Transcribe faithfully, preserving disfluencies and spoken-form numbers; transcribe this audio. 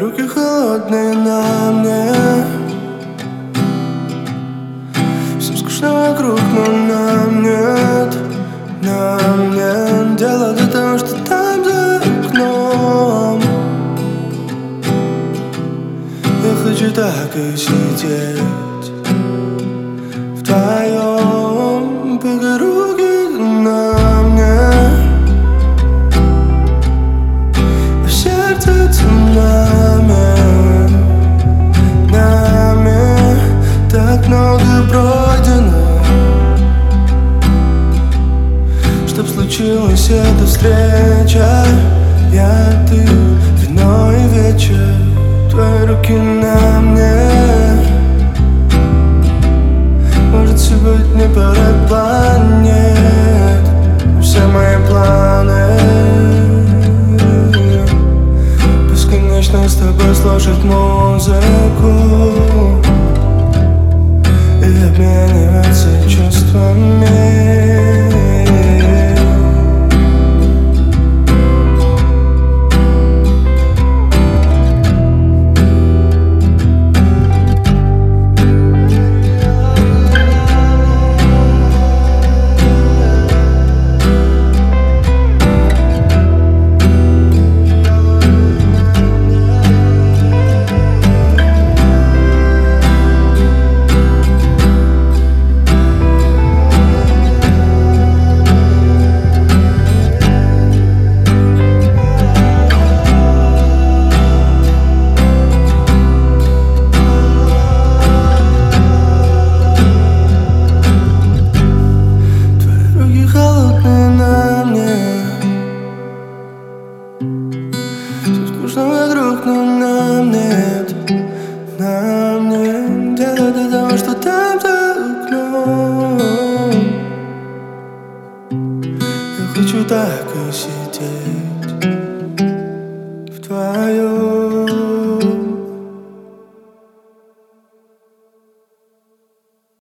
руки холодные на мне. Всем скучно вокруг, но нам нет. Нам нет дела до того, что там за окном. Я хочу так и сидеть вдвоем, пока руки на мне, а в сердце цунами. Нами так много пройдено, чтоб случилась эта встреча. Я, ты, вино и вечер, твои руки на мне. Может, сегодня парапланет все мои планы. Бесконечно с тобой слушать музыку и обмениваться чувствами. Вокруг, но нам нет, нам нет дела до того, что там за окном. Я хочу так и сидеть